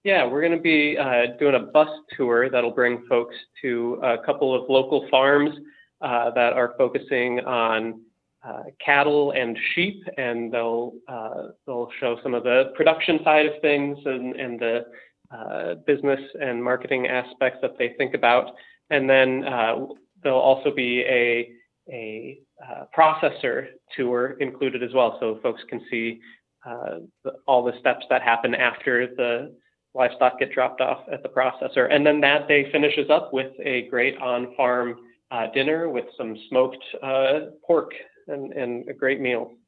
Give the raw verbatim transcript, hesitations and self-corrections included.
Yeah, we're going to be uh, doing a bus tour that'll bring folks to a couple of local farms uh, that are focusing on uh, cattle and sheep, and they'll uh, they'll show some of the production side of things and, and the uh, business and marketing aspects that they think about. And then uh, there'll also be a a uh, processor tour included as well, so folks can see uh, the, all the steps that happen after the livestock get dropped off at the processor. And then that day finishes up with a great on-farm uh, dinner with some smoked uh, pork and, and a great meal.